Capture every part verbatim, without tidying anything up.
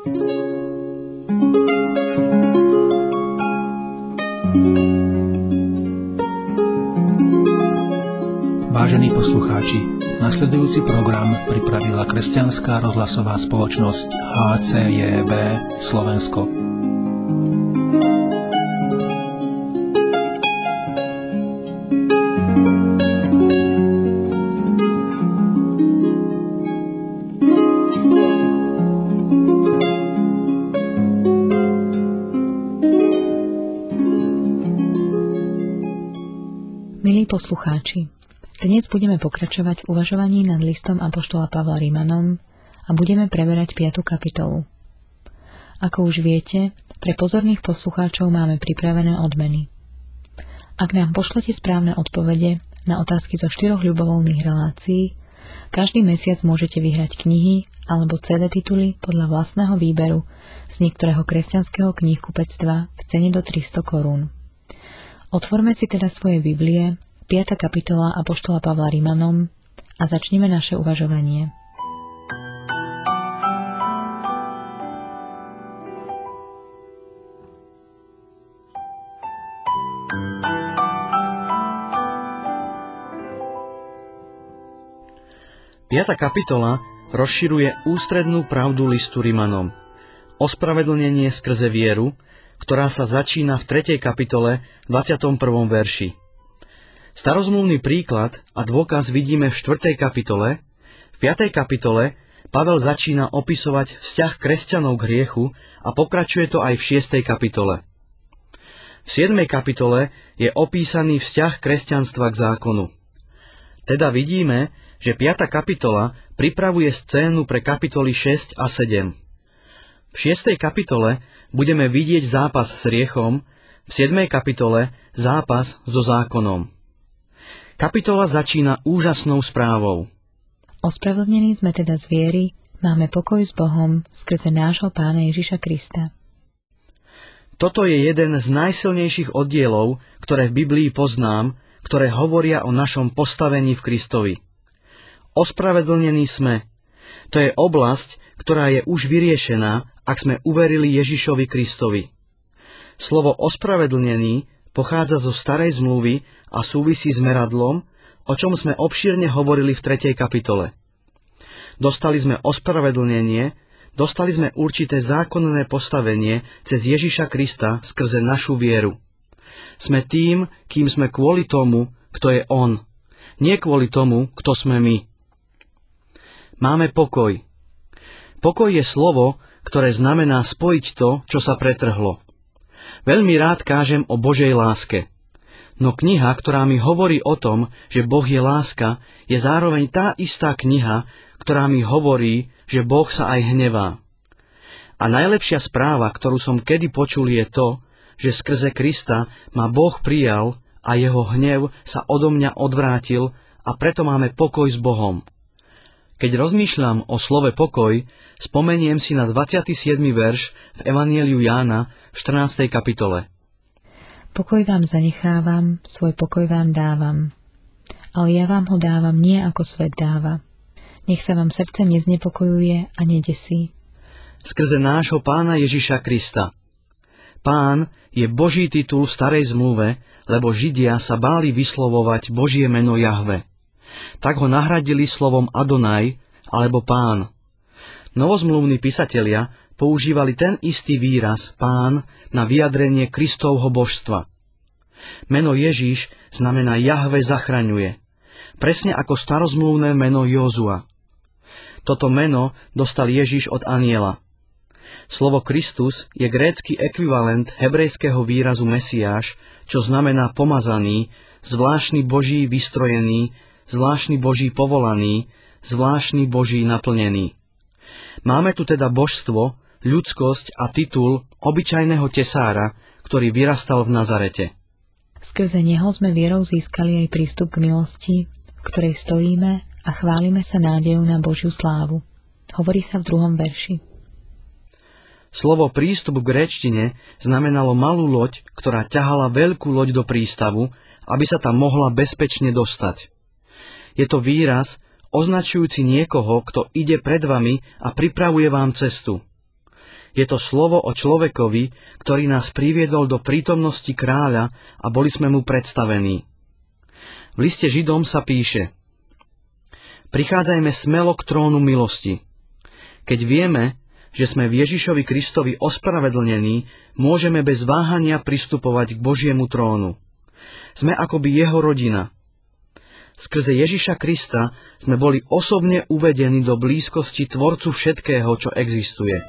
Vážení poslucháči, nasledujúci program pripravila kresťanská rozhlasová spoločnosť há cé jé bé Slovensko. Milí poslucháči, dnes budeme pokračovať v uvažovaní nad listom apoštola Pavla Rimanom a budeme preberať piatu kapitolu. Ako už viete, pre pozorných poslucháčov máme pripravené odmeny. Ak nám pošlete správne odpovede na otázky zo štyroch ľubovoľných relácií, každý mesiac môžete vyhrať knihy alebo cé dé tituly podľa vlastného výberu z niektorého kresťanského knihkupectva v cene do tristo korún. Otvorme si teda svoje Biblie, piata kapitola apoštola Pavla Rimanom a začneme naše uvažovanie. Piata kapitola rozširuje ústrednú pravdu listu Rimanom. Ospravedlnenie skrze vieru, ktorá sa začína v tretej kapitole dvadsiatom prvom verši. Starozmluvný príklad a dôkaz vidíme v štvrtej kapitole. V piatej kapitole Pavel začína opisovať vzťah kresťanov k hriechu a pokračuje to aj v šiestej kapitole. V siedmej kapitole je opísaný vzťah kresťanstva k zákonu. Teda vidíme, že piata kapitola pripravuje scénu pre kapitoly šesť a sedem. V šiestej kapitole budeme vidieť zápas s hriechom, v siedmej kapitole zápas so zákonom. Kapitola začína úžasnou správou. Ospravedlnení sme teda z viery, máme pokoj s Bohom skrze nášho Pána Ježiša Krista. Toto je jeden z najsilnejších oddielov, ktoré v Biblii poznám, ktoré hovoria o našom postavení v Kristovi. Ospravedlnení sme. To je oblasť, ktorá je už vyriešená, ak sme uverili Ježišovi Kristovi. Slovo ospravedlnený pochádza zo starej zmluvy a súvisí s meradlom, o čom sme obšírne hovorili v tretej kapitole. Dostali sme ospravedlnenie, dostali sme určité zákonné postavenie cez Ježiša Krista skrze našu vieru. Sme tým, kým sme kvôli tomu, kto je On, nie kvôli tomu, kto sme my. Máme pokoj. Pokoj je slovo, ktoré znamená spojiť to, čo sa pretrhlo. Veľmi rád kážem o Božej láske. No kniha, ktorá mi hovorí o tom, že Boh je láska, je zároveň tá istá kniha, ktorá mi hovorí, že Boh sa aj hnevá. A najlepšia správa, ktorú som kedy počul, je to, že skrze Krista ma Boh prijal a jeho hnev sa odo mňa odvrátil a preto máme pokoj s Bohom. Keď rozmýšľam o slove pokoj, spomeniem si na dvadsiaty siedmy verš v Evanjeliu Jána v štrnástej kapitole. Pokoj vám zanechávam, svoj pokoj vám dávam. Ale ja vám ho dávam nie ako svet dáva. Nech sa vám srdce neznepokojuje a nedesí. Skrze nášho Pána Ježiša Krista. Pán je Boží titul v starej zmluve, lebo Židia sa báli vyslovovať Božie meno Jahve. Tak ho nahradili slovom Adonaj, alebo Pán. Novozmluvní pisatelia používali ten istý výraz Pán na vyjadrenie Kristovho božstva. Meno Ježiš znamená Jahve zachraňuje, presne ako starozmluvné meno Jozua. Toto meno dostal Ježiš od anjela. Slovo Kristus je grécky ekvivalent hebrejského výrazu Mesiáš, čo znamená pomazaný, zvláštny Boží vystrojený, zvláštny Boží povolaný, zvláštny Boží naplnený. Máme tu teda božstvo, ľudskosť a titul obyčajného tesára, ktorý vyrastal v Nazarete. Skrze neho sme vierou získali aj prístup k milosti, v ktorej stojíme a chválime sa nádejou na Božiu slávu. Hovorí sa v druhom verši. Slovo prístup v gréčtine znamenalo malú loď, ktorá ťahala veľkú loď do prístavu, aby sa tam mohla bezpečne dostať. Je to výraz označujúci niekoho, kto ide pred vami a pripravuje vám cestu. Je to slovo o človekovi, ktorý nás priviedol do prítomnosti kráľa a boli sme mu predstavení. V liste Židom sa píše: Prichádzajme smelo k trónu milosti. Keď vieme, že sme v Ježišovi Kristovi ospravedlnení, môžeme bez váhania pristupovať k Božiemu trónu. Sme akoby jeho rodina. Skrze Ježiša Krista sme boli osobne uvedení do blízkosti Tvorcu všetkého, čo existuje.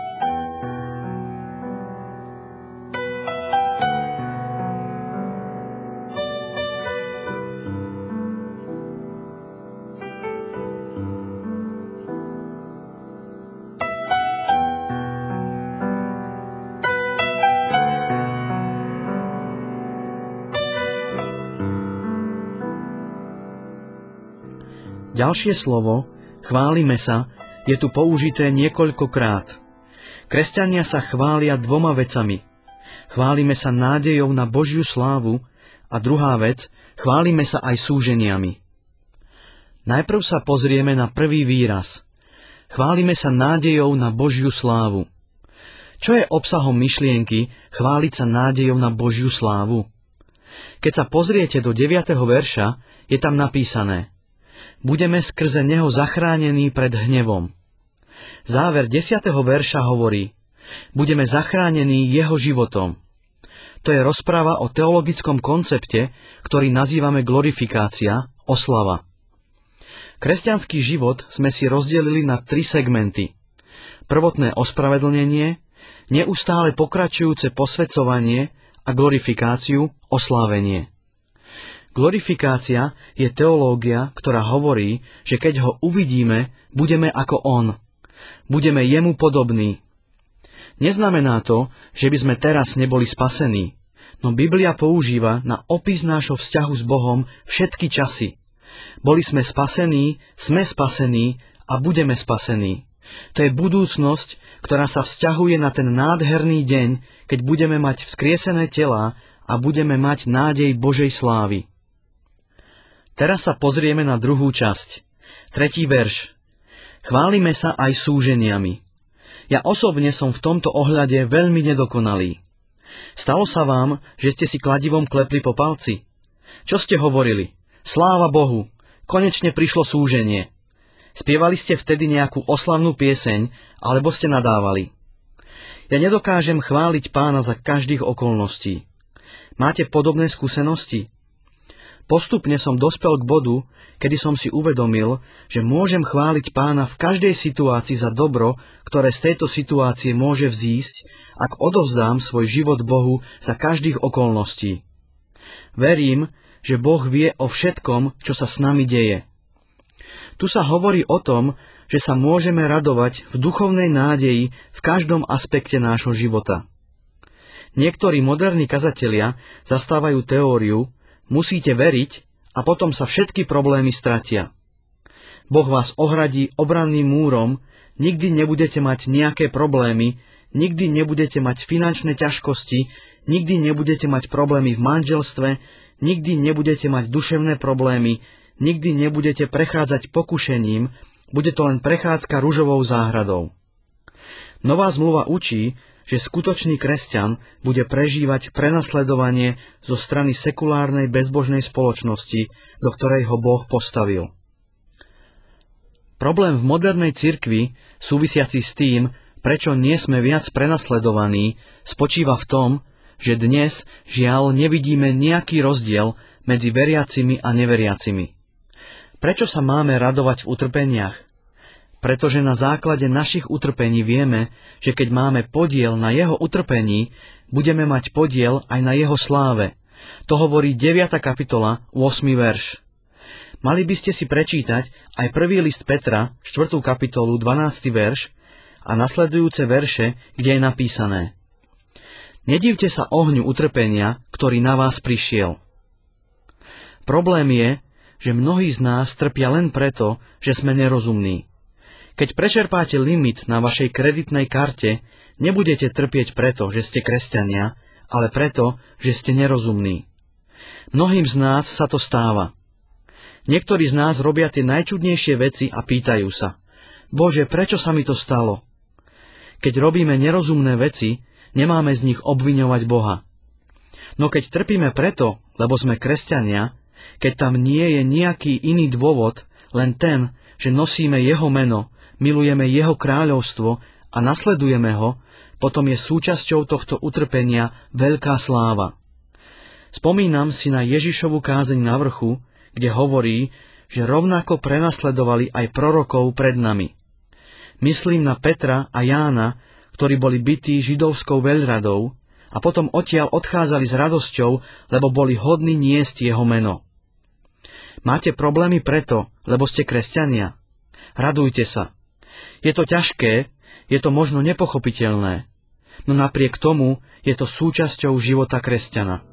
Ďalšie slovo, chválime sa, je tu použité niekoľkokrát. Kresťania sa chvália dvoma vecami. Chválime sa nádejou na Božiu slávu a druhá vec, chválime sa aj súženiami. Najprv sa pozrieme na prvý výraz. Chválime sa nádejou na Božiu slávu. Čo je obsahom myšlienky chváliť sa nádejou na Božiu slávu? Keď sa pozriete do deviateho verša, je tam napísané: Budeme skrze neho zachránení pred hnevom. Záver desiateho verša hovorí: Budeme zachránení jeho životom. To je rozpráva o teologickom koncepte, ktorý nazývame glorifikácia, oslava. Kresťanský život sme si rozdelili na tri segmenty. Prvotné ospravedlnenie, neustále pokračujúce posväcovanie a glorifikáciu, oslávenie. Glorifikácia je teológia, ktorá hovorí, že keď ho uvidíme, budeme ako on. Budeme jemu podobní. Neznamená to, že by sme teraz neboli spasení, no Biblia používa na opis nášho vzťahu s Bohom všetky časy. Boli sme spasení, sme spasení a budeme spasení. To je budúcnosť, ktorá sa vzťahuje na ten nádherný deň, keď budeme mať vzkriesené telá a budeme mať nádej Božej slávy. Teraz sa pozrieme na druhú časť. Tretí verš. Chválime sa aj súženiami. Ja osobne som v tomto ohľade veľmi nedokonalý. Stalo sa vám, že ste si kladivom klepli po palci? Čo ste hovorili? Sláva Bohu, konečne prišlo súženie. Spievali ste vtedy nejakú oslavnú pieseň, alebo ste nadávali? Ja nedokážem chváliť Pána za každých okolností. Máte podobné skúsenosti? Postupne som dospel k bodu, kedy som si uvedomil, že môžem chváliť Pána v každej situácii za dobro, ktoré z tejto situácie môže vzísť, ak odovzdám svoj život Bohu za každých okolností. Verím, že Boh vie o všetkom, čo sa s nami deje. Tu sa hovorí o tom, že sa môžeme radovať v duchovnej nádeji v každom aspekte nášho života. Niektorí moderní kazatelia zastávajú teóriu: musíte veriť a potom sa všetky problémy stratia. Boh vás ohradí obranným múrom, nikdy nebudete mať nejaké problémy, nikdy nebudete mať finančné ťažkosti, nikdy nebudete mať problémy v manželstve, nikdy nebudete mať duševné problémy, nikdy nebudete prechádzať pokušením, bude to len prechádzka ružovou záhradou. Nová zmluva učí, že skutočný kresťan bude prežívať prenasledovanie zo strany sekulárnej bezbožnej spoločnosti, do ktorej ho Boh postavil. Problém v modernej cirkvi, súvisiaci s tým, prečo nie sme viac prenasledovaní, spočíva v tom, že dnes, žiaľ, nevidíme nejaký rozdiel medzi veriacimi a neveriacimi. Prečo sa máme radovať v utrpeniach? Pretože na základe našich utrpení vieme, že keď máme podiel na jeho utrpení, budeme mať podiel aj na jeho sláve. To hovorí deviata kapitola, ôsmy verš. Mali by ste si prečítať aj prvý list Petra, štvrtú kapitolu, dvanásty verš a nasledujúce verše, kde je napísané: Nedivte sa ohňu utrpenia, ktorý na vás prišiel. Problém je, že mnohí z nás trpia len preto, že sme nerozumní. Keď prečerpáte limit na vašej kreditnej karte, nebudete trpieť preto, že ste kresťania, ale preto, že ste nerozumní. Mnohým z nás sa to stáva. Niektorí z nás robia tie najčudnejšie veci a pýtajú sa: Bože, prečo sa mi to stalo? Keď robíme nerozumné veci, nemáme z nich obviňovať Boha. No keď trpíme preto, lebo sme kresťania, keď tam nie je nejaký iný dôvod, len ten, že nosíme jeho meno, milujeme jeho kráľovstvo a nasledujeme ho, potom je súčasťou tohto utrpenia veľká sláva. Spomínam si na Ježišovu kázeň na vrchu, kde hovorí, že rovnako prenasledovali aj prorokov pred nami. Myslím na Petra a Jána, ktorí boli bití židovskou veľradou a potom odtiaľ odchádzali s radosťou, lebo boli hodní niesť jeho meno. Máte problémy preto, lebo ste kresťania? Radujte sa. Je to ťažké, je to možno nepochopiteľné, no napriek tomu je to súčasťou života kresťana.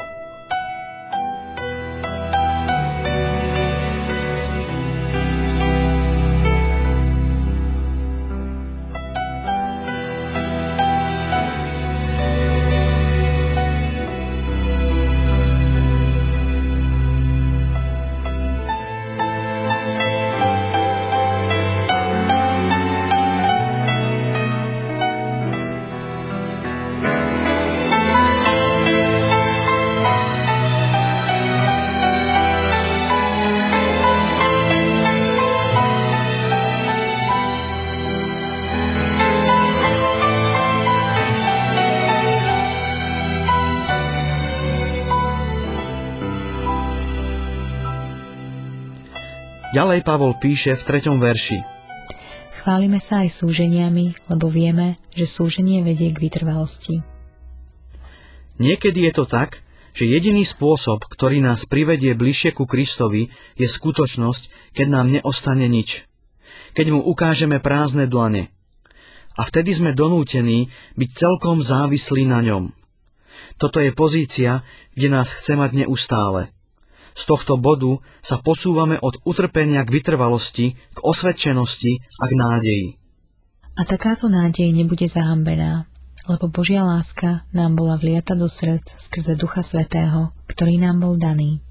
Ďalej Pavol píše v treťom verši. Chválime sa aj súženiami, lebo vieme, že súženie vedie k vytrvalosti. Niekedy je to tak, že jediný spôsob, ktorý nás privedie bližšie ku Kristovi, je skutočnosť, keď nám neostane nič. Keď mu ukážeme prázdne dlane. A vtedy sme donútení byť celkom závislí na ňom. Toto je pozícia, kde nás chce mať neustále. Z tohto bodu sa posúvame od utrpenia k vytrvalosti, k osvedčenosti a k nádeji. A takáto nádej nebude zahambená, lebo Božia láska nám bola vliata do srdc skrze Ducha Svätého, ktorý nám bol daný.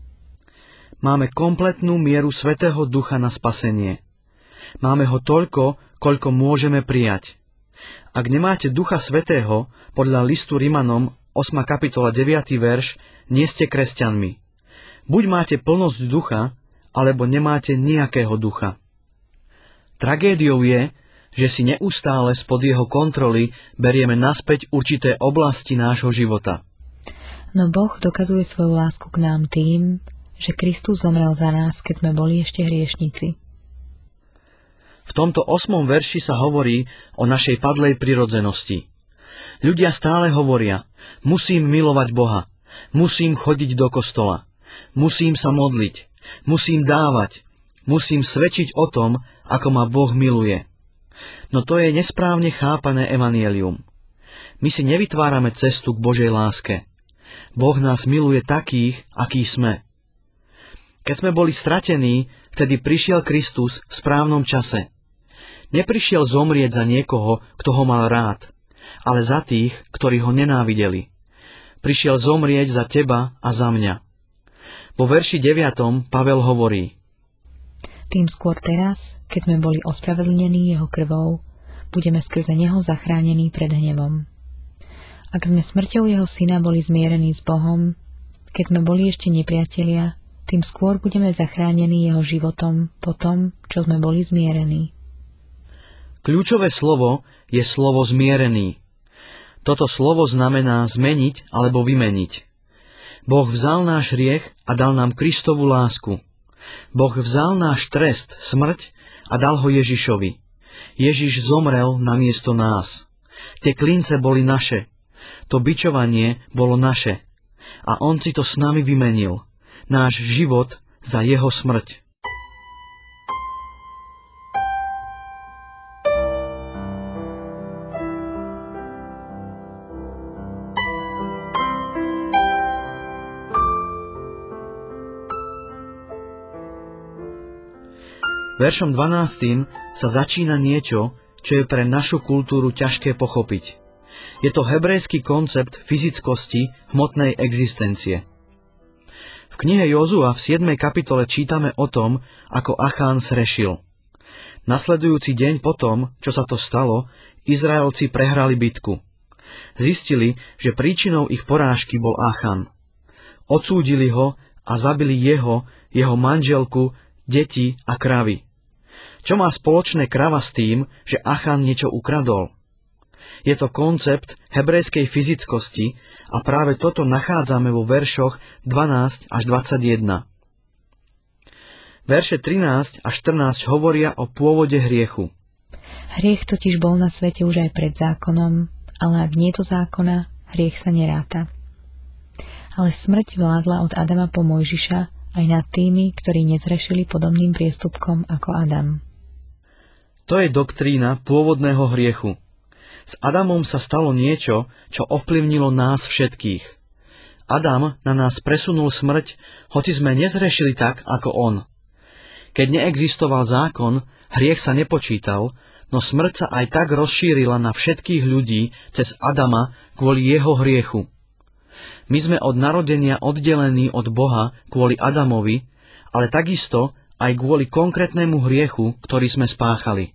Máme kompletnú mieru Svätého Ducha na spasenie. Máme ho toľko, koľko môžeme prijať. Ak nemáte Ducha Svätého, podľa listu Rimanom ôsma kapitola deviaty verš, nie ste kresťanmi. Buď máte plnosť ducha, alebo nemáte nejakého ducha. Tragédiou je, že si neustále spod jeho kontroly berieme naspäť určité oblasti nášho života. No Boh dokazuje svoju lásku k nám tým, že Kristus zomrel za nás, keď sme boli ešte hriešnici. V tomto osmom verši sa hovorí o našej padlej prirodzenosti. Ľudia stále hovoria, musím milovať Boha, musím chodiť do kostola, musím sa modliť, musím dávať, musím svedčiť o tom, ako ma Boh miluje. No to je nesprávne chápané evanjelium. My si nevytvárame cestu k Božej láske. Boh nás miluje takých, akí sme. Keď sme boli stratení, vtedy prišiel Kristus v správnom čase. Neprišiel zomrieť za niekoho, kto ho mal rád, ale za tých, ktorí ho nenávideli. Prišiel zomrieť za teba a za mňa. Vo verši deviatom Pavel hovorí: Tým skôr teraz, keď sme boli ospravedlnení jeho krvou, budeme skrze neho zachránení pred hnevom. Ak sme smrťou jeho syna boli zmierení s Bohom, keď sme boli ešte nepriatelia, tým skôr budeme zachránení jeho životom po tom, čo sme boli zmierení. Kľúčové slovo je slovo zmierený. Toto slovo znamená zmeniť alebo vymeniť. Boh vzal náš hriech a dal nám Kristovu lásku. Boh vzal náš trest, smrť, a dal ho Ježišovi. Ježiš zomrel namiesto nás. Tie klince boli naše. To bičovanie bolo naše. A on si to s nami vymenil. Náš život za jeho smrť. Veršom dvanástym sa začína niečo, čo je pre našu kultúru ťažké pochopiť. Je to hebrejský koncept fyzickosti hmotnej existencie. V knihe Jozua v siedmej kapitole čítame o tom, ako Achán zrešil. Nasledujúci deň potom, čo sa to stalo, Izraelci prehrali bitku. Zistili, že príčinou ich porážky bol Achan. Odsúdili ho a zabili jeho, jeho manželku, deti a kravy. Čo má spoločné krava s tým, že Achan niečo ukradol? Je to koncept hebrejskej fyzickosti a práve toto nachádzame vo veršoch dvanásť až dvadsaťjeden. Verše trinásť až štrnásť hovoria o pôvode hriechu. Hriech totiž bol na svete už aj pred zákonom, ale ak nie je to zákona, hriech sa neráta. Ale smrť vládla od Adama po Mojžiša aj nad tými, ktorí nezrešili podobným priestupkom ako Adam. To je doktrína pôvodného hriechu. S Adamom sa stalo niečo, čo ovplyvnilo nás všetkých. Adam na nás presunul smrť, hoci sme nezrešili tak, ako on. Keď neexistoval zákon, hriech sa nepočítal, no smrť sa aj tak rozšírila na všetkých ľudí cez Adama kvôli jeho hriechu. My sme od narodenia oddelení od Boha kvôli Adamovi, ale takisto aj kvôli konkrétnemu hriechu, ktorý sme spáchali.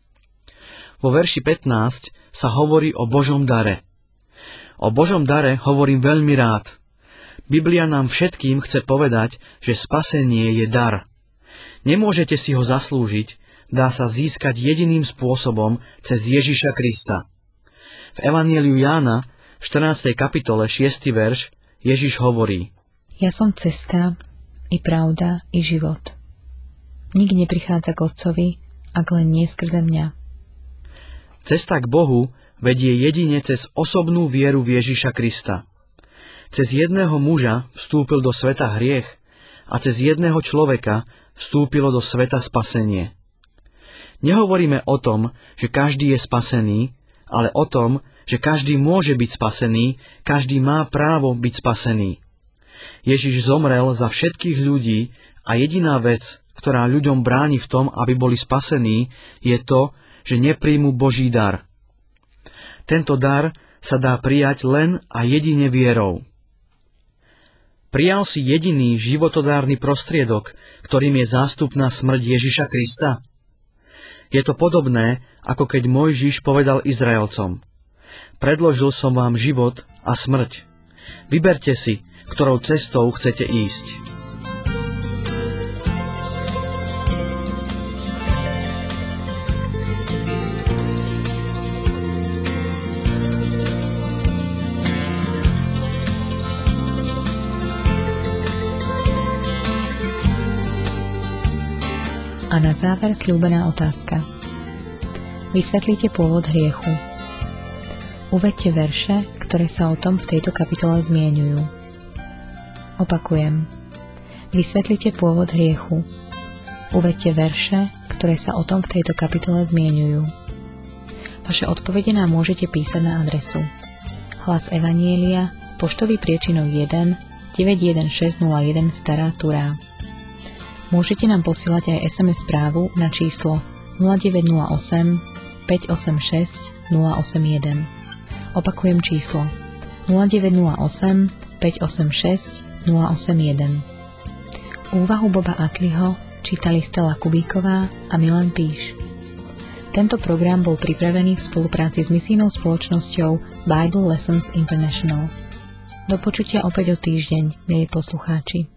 Vo verši pätnásť sa hovorí o Božom dare. O Božom dare hovorím veľmi rád. Biblia nám všetkým chce povedať, že spasenie je dar. Nemôžete si ho zaslúžiť, dá sa získať jediným spôsobom cez Ježiša Krista. V Evanjeliu Jána v štrnástej kapitole šiesty verš Ježiš hovorí: Ja som cesta, i pravda, i život. Nik neprichádza k Otcovi, ak len nie skrze mňa. Cesta k Bohu vedie jedine cez osobnú vieru v Ježiša Krista. Cez jedného muža vstúpil do sveta hriech a cez jedného človeka vstúpilo do sveta spasenie. Nehovoríme o tom, že každý je spasený, ale o tom, že každý môže byť spasený, každý má právo byť spasený. Ježiš zomrel za všetkých ľudí a jediná vec, ktorá ľuďom bráni v tom, aby boli spasení, je to, že nepríjmu Boží dar. Tento dar sa dá prijať len a jedine vierou. Prijal si jediný životodárny prostriedok, ktorým je zástupná smrť Ježiša Krista? Je to podobné, ako keď Mojžiš povedal Izraelcom: Predložil som vám život a smrť. Vyberte si, ktorou cestou chcete ísť. A na záver sľúbená otázka. Vysvetlite pôvod hriechu. Uvedte verše, ktoré sa o tom v tejto kapitole zmieňujú. Opakujem. Vysvetlite pôvod hriechu. Uvedte verše, ktoré sa o tom v tejto kapitole zmieňujú. Vaše odpovede nám môžete písať na adresu Hlas Evanjelia, poštový priečinok jeden deväť jeden šesť nula jeden Stará Turá. Môžete nám posielať aj es em es správu na číslo nula deväť nula osem päť osem šesť nula osem jeden. Opakujem číslo nula deväť nula osem päť osem šesť nula osem jeden. Úvahu Boba Atliho čítali Stella Kubíková a Milan Píš. Tento program bol pripravený v spolupráci s misijnou spoločnosťou Bible Lessons International. Do počutia opäť o týždeň, milí poslucháči.